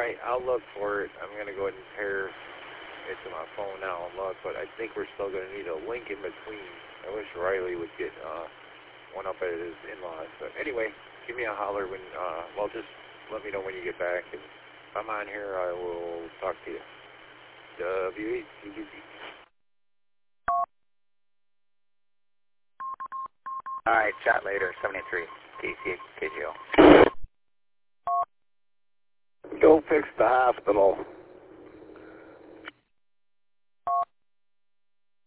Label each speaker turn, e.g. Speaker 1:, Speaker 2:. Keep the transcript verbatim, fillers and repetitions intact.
Speaker 1: right, I'll look for it. I'm going to go ahead and pair it to my phone now and look, but I think we're still going to need a link in between. I wish Riley would get uh, one up at his in-laws. But anyway, give me a holler when, uh, well, just let me know when you get back. And if I'm on here, I will talk to you. W H C B C.
Speaker 2: All right, chat later, seventy-three, K C K G O.
Speaker 3: Go fix the hospital.